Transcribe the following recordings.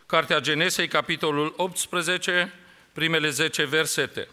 Cartea Genesei, capitolul 18, primele 10 versete.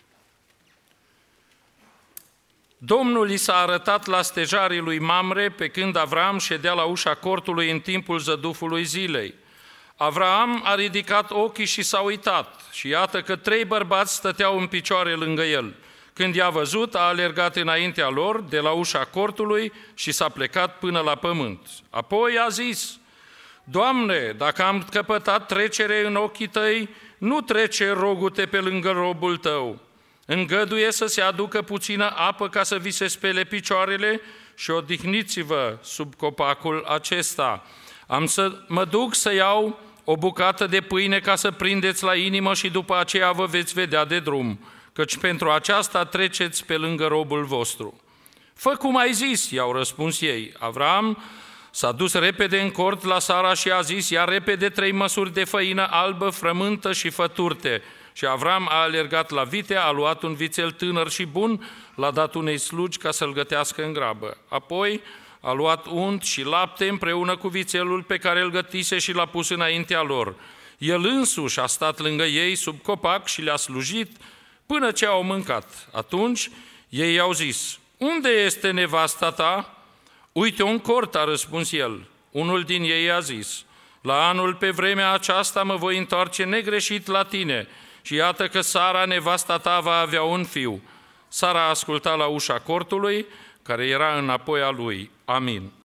Domnul i s-a arătat la stejarii lui Mamre pe când Avram ședea la ușa cortului în timpul zădufului zilei. Avram a ridicat ochii și s-a uitat și iată că 3 bărbați stăteau în picioare lângă el. Când i-a văzut, a alergat înaintea lor de la ușa cortului și s-a plecat până la pământ. Apoi a zis: Doamne, dacă am căpătat trecere în ochii tăi, nu trece rogul-te pe lângă robul tău. Îngăduie să se aducă puțină apă ca să vi se spele picioarele și odihniți-vă sub copacul acesta. Am să mă duc să iau o bucată de pâine ca să prindeți la inimă și după aceea vă veți vedea de drum, căci pentru aceasta treceți pe lângă robul vostru. Fă cum ai zis, i-au răspuns ei. Avram s-a dus repede în cort la Sara și a zis: ia repede 3 măsuri de făină albă, frământă și fă turte. Și Avram a alergat la vite, a luat un vițel tânăr și bun, l-a dat unei slugi ca să-l gătească în grabă. Apoi a luat unt și lapte împreună cu vițelul pe care îl gătise și l-a pus înaintea lor. El însuși a stat lângă ei sub copac și le-a slujit până ce au mâncat. Atunci ei i-au zis: unde este nevasta ta? Uite, un cort, a răspuns el. Unul din ei a zis: la anul pe vremea aceasta mă voi întoarce negreșit la tine și iată că Sara, nevasta ta, va avea un fiu. Sara a ascultat la ușa cortului, care era înapoi a lui. Amin.